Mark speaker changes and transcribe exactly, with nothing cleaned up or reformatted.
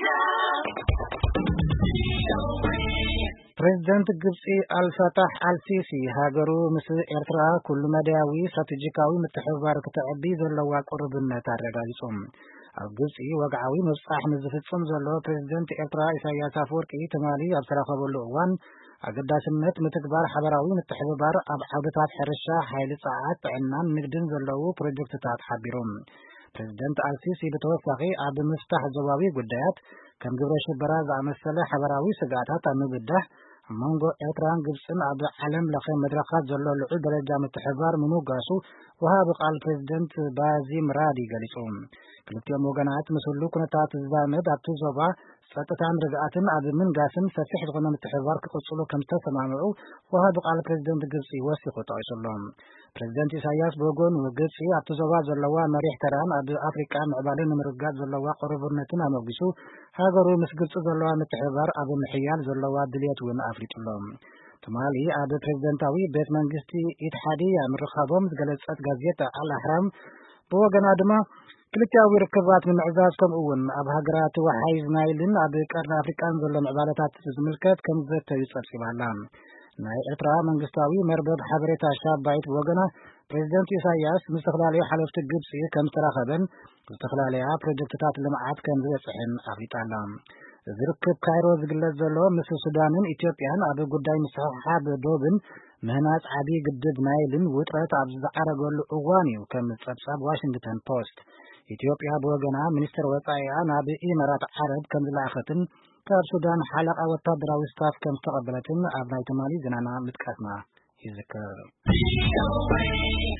Speaker 1: ፕሬዝዳንት ግብጽ አልፈታህ አልሲሲ ሀገሩ ምስል ኤርትራ ኩሉ መዳያዊ ስትራቴጂካዊ ምትሕብባር ክትዕቢ ዘለዋ ቁርብነት አረጋግጾም ኣብ ግብጽ ወግዓዊ መጽሓሕ ንዝፍጽም ዘሎ ፕሬዝዳንት ኤርትራ ኢሳያስ አፈወርቂ ተማሊ ኣብ ተረኸበሉ እዋን ኣገዳስነት ምትግባር ሓበራዊ ምትሕብባር ኣብ ዓውድታት ሕርሻ ሓይሊ ጸዓት ጥዕናን ንግድን ዘለዉ ፕሮጀክትታት ሓቢሮም ፕሬዝዳንት አልሲሲ በተወሳኺ ኣብ ምፍታሕ ዞባዊ ጉዳያት ከም ግብረ ሽበራ ዝኣመሰለ ሓበራዊ ስጋታት ኣብ ምብዳሕ መንጎ ኤርትራን ግብጽን ኣብ ዓለም ለኸ መድረኻት ዘሎ ልዑል ደረጃ ምትሕብባር ምሙጋሱ ወሃቢ ቃል ፕሬዝዳንት ባዚም ራዲ ገሊጾም ክልቲኦም ወገናት ምስሉ ኩነታት ዝዛመድ ኣብቲ ዞባ ጸጥታን ርግኣትን ኣብ ምንጋስን ሰፊሕ ዝኾነ ምትሕብባር ክቕጽሉ ከም ዝተሰማምዑ ወሃቢ ቃል ፕሬዝዳንት ግብጽ ወሲኹ ጠቒሱሎም ፕሬዝዳንት ኢሳያስ በጎን ግብጽ ኣብቲ ዞባ ዘለዋ መሪሕ ተራን ኣብ ኣፍሪቃ ምዕባለን ንምርጋጽ ዘለዋ ቁርብነትን ኣመጊሱ ሃገሩ ምስ ግብጽ ዘለዋ ምትሕብባር ኣብ ምሕያል ዘለዋ ድልየት እውን ኣፍሊጡሎም ትማሊ ኣብ ፕሬዝዳንታዊ ቤተ መንግስቲ ኢትሓዲያ ምርኻቦም ዝገለጸት ጋዜጣ አልኣህራም ብወገና ድማ ክልቲያዊ ርክባት ንምዕዛዝ ከምኡ እውን ኣብ ሃገራት ወሓይዝ ናይልን ኣብ ቀርኒ ኣፍሪቃን ዘሎ ምዕባለታት ዝምልከት ከም ዘተዩ ጸብጺባላ ናይ ኤርትራ መንግስታዊ መርበብ ሓበሬታ ሻባይት ወገና ፕሬዝዳንት ኢሳያስ ምስ ተፈላለዩ ሓለፍቲ ግብጽ ከም ዝተራኸበን ዝተፈላለዩ ፕሮጀክትታት ልምዓት ከም ዝበጽሕን ኣፍሊጣላ ዝርከብ ካይሮ ዝግለጽ ዘሎ ምስ ሱዳንን ኢትዮጵያን ኣብ ጉዳይ ምስሕሓብ ዶብን ምህናጽ ዓብዪ ግድብ ናይልን ውጥረት ኣብ ዝዓረገሉ እዋን እዩ ከም ጸብጻብ ዋሽንግተን ፖስት ኢትዮጵያ በወገና ሚኒስትር ወጻኢኣ ናብ ኢማራት ዓረብ ከም ዝለኣኸትን ካብ ሱዳን ሓለቓ ወታደራዊ ስታፍ ከም ዝተቐበለትን ኣብ ናይ ትማሊ ዜናና ምጥቃስና ይዝከር።